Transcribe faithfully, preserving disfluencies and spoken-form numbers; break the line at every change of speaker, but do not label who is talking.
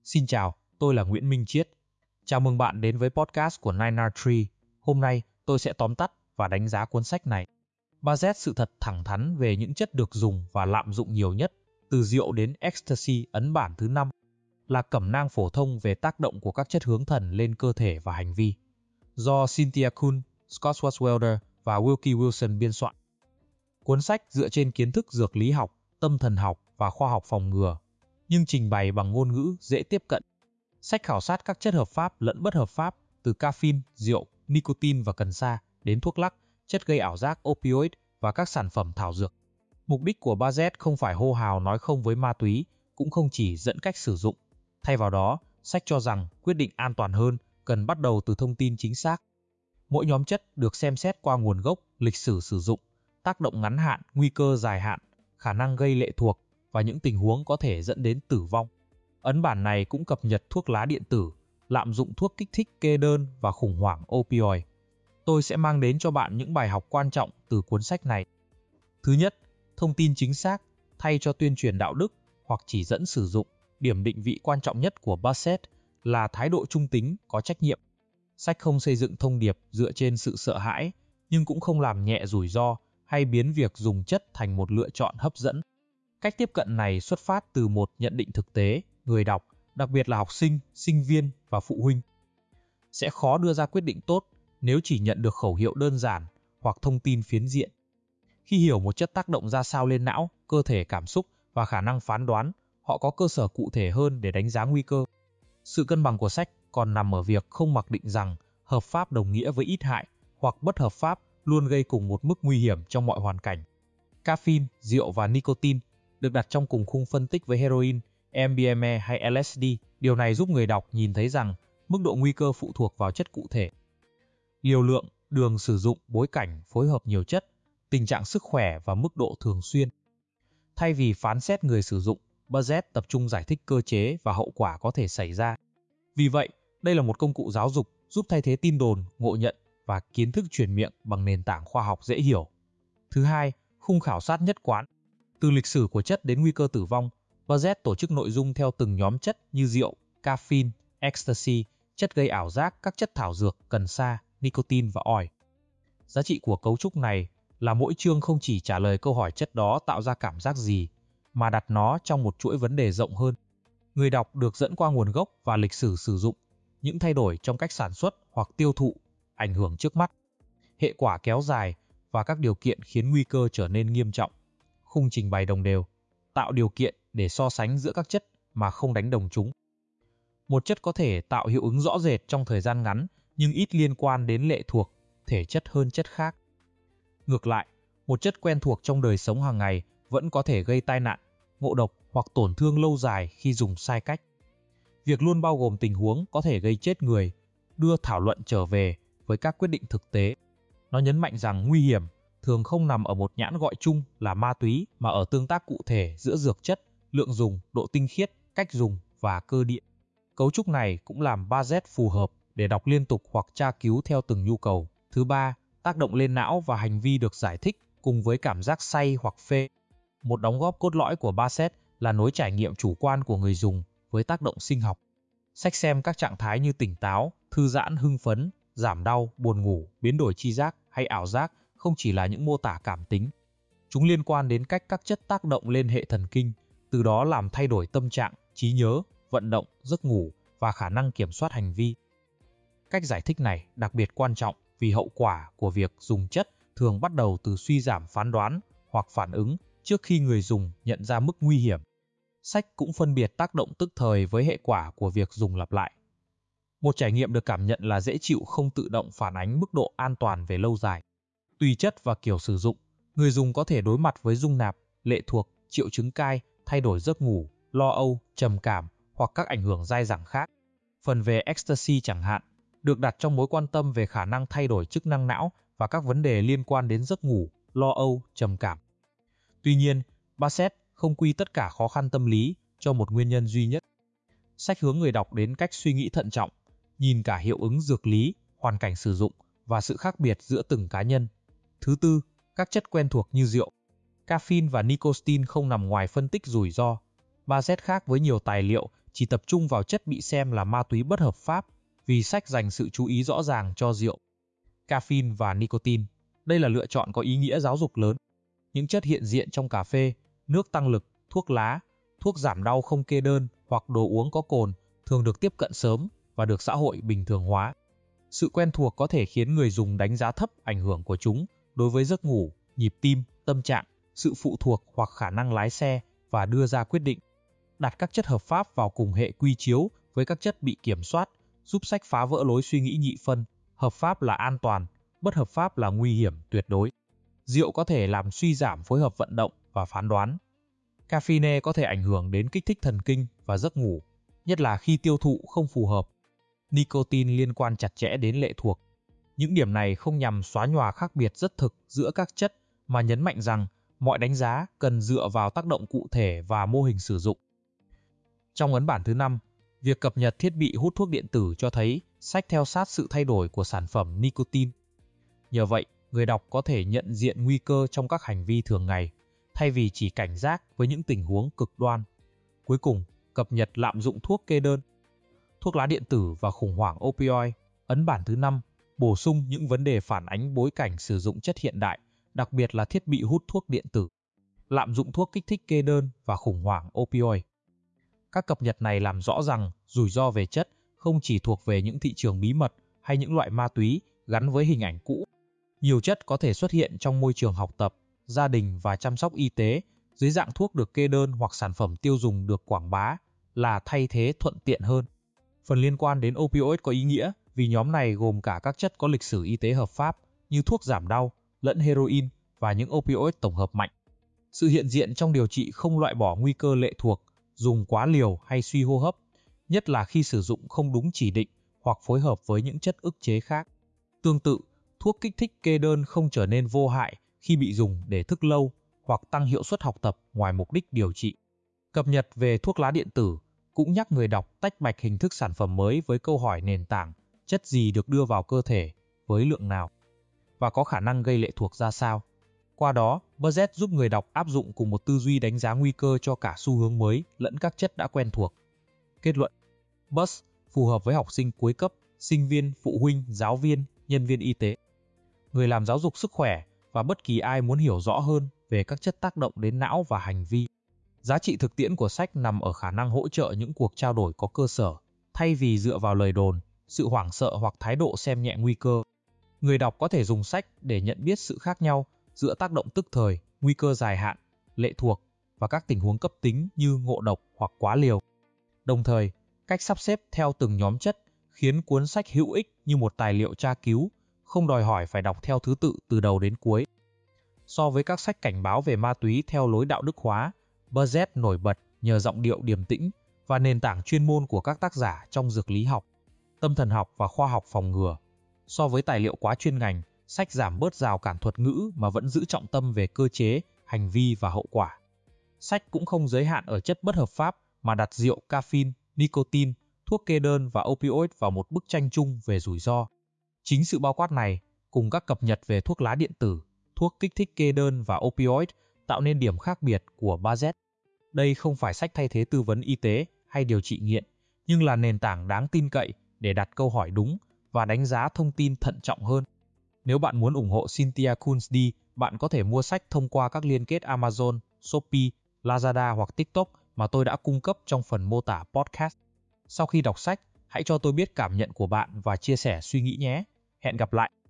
Xin chào, tôi là Nguyễn Minh Chiết. Chào mừng bạn đến với podcast của nine R Tree. Hôm nay tôi sẽ tóm tắt và đánh giá cuốn sách này. ba Z sự thật thẳng thắn về những chất được dùng và lạm dụng nhiều nhất, từ rượu đến ecstasy ấn bản thứ năm, là cẩm nang phổ thông về tác động của các chất hướng thần lên cơ thể và hành vi. Do Cynthia Kuhn, Scott Swartzwelder và Wilkie Wilson biên soạn. Cuốn sách dựa trên kiến thức dược lý học, tâm thần học và khoa học phòng ngừa, nhưng trình bày bằng ngôn ngữ dễ tiếp cận. Sách khảo sát các chất hợp pháp lẫn bất hợp pháp, từ caffeine, rượu, nicotine và cần sa đến thuốc lắc, chất gây ảo giác opioid và các sản phẩm thảo dược. Mục đích của ba Z không phải hô hào nói không với ma túy, cũng không chỉ dẫn cách sử dụng. Thay vào đó, sách cho rằng quyết định an toàn hơn cần bắt đầu từ thông tin chính xác. Mỗi nhóm chất được xem xét qua nguồn gốc, lịch sử sử dụng, tác động ngắn hạn, nguy cơ dài hạn, khả năng gây lệ thuộc và những tình huống có thể dẫn đến tử vong. Ấn bản này cũng cập nhật thuốc lá điện tử, lạm dụng thuốc kích thích kê đơn và khủng hoảng opioid. Tôi sẽ mang đến cho bạn những bài học quan trọng từ cuốn sách này. Thứ nhất, thông tin chính xác, thay cho tuyên truyền đạo đức hoặc chỉ dẫn sử dụng, điểm định vị quan trọng nhất của ba Z là thái độ trung tính, có trách nhiệm. Sách không xây dựng thông điệp dựa trên sự sợ hãi, nhưng cũng không làm nhẹ rủi ro hay biến việc dùng chất thành một lựa chọn hấp dẫn. Cách tiếp cận này xuất phát từ một nhận định thực tế, người đọc, đặc biệt là học sinh, sinh viên và phụ huynh, sẽ khó đưa ra quyết định tốt nếu chỉ nhận được khẩu hiệu đơn giản hoặc thông tin phiến diện. Khi hiểu một chất tác động ra sao lên não, cơ thể, cảm xúc và khả năng phán đoán, họ có cơ sở cụ thể hơn để đánh giá nguy cơ. Sự cân bằng của sách còn nằm ở việc không mặc định rằng hợp pháp đồng nghĩa với ít hại, hoặc bất hợp pháp luôn gây cùng một mức nguy hiểm trong mọi hoàn cảnh. Caffeine, rượu và nicotine được đặt trong cùng khung phân tích với heroin, M D M A hay L S D. Điều này giúp người đọc nhìn thấy rằng mức độ nguy cơ phụ thuộc vào chất cụ thể. Liều lượng, đường sử dụng, bối cảnh, phối hợp nhiều chất, tình trạng sức khỏe và mức độ thường xuyên. Thay vì phán xét người sử dụng, ba Z tập trung giải thích cơ chế và hậu quả có thể xảy ra. Vì vậy, đây là một công cụ giáo dục giúp thay thế tin đồn, ngộ nhận và kiến thức truyền miệng bằng nền tảng khoa học dễ hiểu. Thứ hai, khung khảo sát nhất quán. Từ lịch sử của chất đến nguy cơ tử vong, ba Z tổ chức nội dung theo từng nhóm chất như rượu, caffeine, ecstasy, chất gây ảo giác, các chất thảo dược, cần sa, nicotine và oi. Giá trị của cấu trúc này là mỗi chương không chỉ trả lời câu hỏi chất đó tạo ra cảm giác gì, mà đặt nó trong một chuỗi vấn đề rộng hơn. Người đọc được dẫn qua nguồn gốc và lịch sử sử dụng, những thay đổi trong cách sản xuất hoặc tiêu thụ, ảnh hưởng trước mắt, hệ quả kéo dài và các điều kiện khiến nguy cơ trở nên nghiêm trọng. Khung trình bày đồng đều, tạo điều kiện để so sánh giữa các chất mà không đánh đồng chúng. Một chất có thể tạo hiệu ứng rõ rệt trong thời gian ngắn nhưng ít liên quan đến lệ thuộc, thể chất hơn chất khác. Ngược lại, một chất quen thuộc trong đời sống hàng ngày vẫn có thể gây tai nạn, ngộ độc hoặc tổn thương lâu dài khi dùng sai cách. Việc luôn bao gồm tình huống có thể gây chết người, đưa thảo luận trở về với các quyết định thực tế. Nó nhấn mạnh rằng nguy hiểm thường không nằm ở một nhãn gọi chung là ma túy mà ở tương tác cụ thể giữa dược chất, lượng dùng, độ tinh khiết, cách dùng và cơ địa. Cấu trúc này cũng làm ba Z phù hợp để đọc liên tục hoặc tra cứu theo từng nhu cầu. Thứ ba, tác động lên não và hành vi được giải thích cùng với cảm giác say hoặc phê. Một đóng góp cốt lõi của ba Z là nối trải nghiệm chủ quan của người dùng với tác động sinh học. Sách xem các trạng thái như tỉnh táo, thư giãn, hưng phấn, giảm đau, buồn ngủ, biến đổi tri giác hay ảo giác không chỉ là những mô tả cảm tính. Chúng liên quan đến cách các chất tác động lên hệ thần kinh, từ đó làm thay đổi tâm trạng, trí nhớ, vận động, giấc ngủ và khả năng kiểm soát hành vi. Cách giải thích này đặc biệt quan trọng vì hậu quả của việc dùng chất thường bắt đầu từ suy giảm phán đoán hoặc phản ứng trước khi người dùng nhận ra mức nguy hiểm. Sách cũng phân biệt tác động tức thời với hệ quả của việc dùng lặp lại. Một trải nghiệm được cảm nhận là dễ chịu không tự động phản ánh mức độ an toàn về lâu dài. Tùy chất và kiểu sử dụng, người dùng có thể đối mặt với rung nạp, lệ thuộc, triệu chứng cai, thay đổi giấc ngủ, lo âu, trầm cảm hoặc các ảnh hưởng dai dẳng khác. Phần về ecstasy chẳng hạn, được đặt trong mối quan tâm về khả năng thay đổi chức năng não và các vấn đề liên quan đến giấc ngủ, lo âu, trầm cảm. Tuy nhiên, ba Z không quy tất cả khó khăn tâm lý cho một nguyên nhân duy nhất. Sách hướng người đọc đến cách suy nghĩ thận trọng, nhìn cả hiệu ứng dược lý, hoàn cảnh sử dụng và sự khác biệt giữa từng cá nhân. Thứ tư, các chất quen thuộc như rượu, caffeine và nicotine không nằm ngoài phân tích rủi ro. ba Z khác với nhiều tài liệu chỉ tập trung vào chất bị xem là ma túy bất hợp pháp, vì sách dành sự chú ý rõ ràng cho rượu, caffeine và nicotine. Đây là lựa chọn có ý nghĩa giáo dục lớn. Những chất hiện diện trong cà phê, nước tăng lực, thuốc lá, thuốc giảm đau không kê đơn hoặc đồ uống có cồn thường được tiếp cận sớm và được xã hội bình thường hóa. Sự quen thuộc có thể khiến người dùng đánh giá thấp ảnh hưởng của chúng đối với giấc ngủ, nhịp tim, tâm trạng, sự phụ thuộc hoặc khả năng lái xe và đưa ra quyết định. Đặt các chất hợp pháp vào cùng hệ quy chiếu với các chất bị kiểm soát giúp sách phá vỡ lối suy nghĩ nhị phân, hợp pháp là an toàn, bất hợp pháp là nguy hiểm tuyệt đối. Rượu có thể làm suy giảm phối hợp vận động và phán đoán. Caffeine có thể ảnh hưởng đến kích thích thần kinh và giấc ngủ, nhất là khi tiêu thụ không phù hợp. Nicotine liên quan chặt chẽ đến lệ thuộc. Những điểm này không nhằm xóa nhòa khác biệt rất thực giữa các chất, mà nhấn mạnh rằng mọi đánh giá cần dựa vào tác động cụ thể và mô hình sử dụng. Trong ấn bản thứ năm, việc cập nhật thiết bị hút thuốc điện tử cho thấy sách theo sát sự thay đổi của sản phẩm nicotine. Nhờ vậy, người đọc có thể nhận diện nguy cơ trong các hành vi thường ngày, thay vì chỉ cảnh giác với những tình huống cực đoan. Cuối cùng, cập nhật lạm dụng thuốc kê đơn. Thuốc lá điện tử và khủng hoảng opioid, ấn bản thứ năm, bổ sung những vấn đề phản ánh bối cảnh sử dụng chất hiện đại, đặc biệt là thiết bị hút thuốc điện tử, lạm dụng thuốc kích thích kê đơn và khủng hoảng opioid. Các cập nhật này làm rõ rằng rủi ro về chất không chỉ thuộc về những thị trường bí mật hay những loại ma túy gắn với hình ảnh cũ. Nhiều chất có thể xuất hiện trong môi trường học tập, gia đình và chăm sóc y tế dưới dạng thuốc được kê đơn hoặc sản phẩm tiêu dùng được quảng bá là thay thế thuận tiện hơn. Phần liên quan đến opioid có ý nghĩa vì nhóm này gồm cả các chất có lịch sử y tế hợp pháp như thuốc giảm đau, lẫn heroin và những opioid tổng hợp mạnh. Sự hiện diện trong điều trị không loại bỏ nguy cơ lệ thuộc, dùng quá liều hay suy hô hấp, nhất là khi sử dụng không đúng chỉ định hoặc phối hợp với những chất ức chế khác. Tương tự, thuốc kích thích kê đơn không trở nên vô hại khi bị dùng để thức lâu hoặc tăng hiệu suất học tập ngoài mục đích điều trị. Cập nhật về thuốc lá điện tử cũng nhắc người đọc tách bạch hình thức sản phẩm mới với câu hỏi nền tảng chất gì được đưa vào cơ thể, với lượng nào, và có khả năng gây lệ thuộc ra sao. Qua đó, Budget giúp người đọc áp dụng cùng một tư duy đánh giá nguy cơ cho cả xu hướng mới lẫn các chất đã quen thuộc. Kết luận: Buzz phù hợp với học sinh cuối cấp, sinh viên, phụ huynh, giáo viên, nhân viên y tế, người làm giáo dục sức khỏe và bất kỳ ai muốn hiểu rõ hơn về các chất tác động đến não và hành vi. Giá trị thực tiễn của sách nằm ở khả năng hỗ trợ những cuộc trao đổi có cơ sở, thay vì dựa vào lời đồn, sự hoảng sợ hoặc thái độ xem nhẹ nguy cơ. Người đọc có thể dùng sách để nhận biết sự khác nhau giữa tác động tức thời, nguy cơ dài hạn, lệ thuộc và các tình huống cấp tính như ngộ độc hoặc quá liều. Đồng thời, cách sắp xếp theo từng nhóm chất khiến cuốn sách hữu ích như một tài liệu tra cứu, không đòi hỏi phải đọc theo thứ tự từ đầu đến cuối. So với các sách cảnh báo về ma túy theo lối đạo đức hóa, Budget nổi bật nhờ giọng điệu điềm tĩnh và nền tảng chuyên môn của các tác giả trong dược lý học, tâm thần học và khoa học phòng ngừa. So với tài liệu quá chuyên ngành, sách giảm bớt rào cản thuật ngữ mà vẫn giữ trọng tâm về cơ chế, hành vi và hậu quả. Sách cũng không giới hạn ở chất bất hợp pháp mà đặt rượu, caffeine, nicotine, thuốc kê đơn và opioid vào một bức tranh chung về rủi ro. Chính sự bao quát này, cùng các cập nhật về thuốc lá điện tử, thuốc kích thích kê đơn và opioid tạo nên điểm khác biệt của Budget. Đây không phải sách thay thế tư vấn y tế hay điều trị nghiện, nhưng là nền tảng đáng tin cậy để đặt câu hỏi đúng và đánh giá thông tin thận trọng hơn. Nếu bạn muốn ủng hộ Cynthia Kunzdi, bạn có thể mua sách thông qua các liên kết Amazon, Shopee, Lazada hoặc TikTok mà tôi đã cung cấp trong phần mô tả podcast. Sau khi đọc sách, hãy cho tôi biết cảm nhận của bạn và chia sẻ suy nghĩ nhé. Hẹn gặp lại!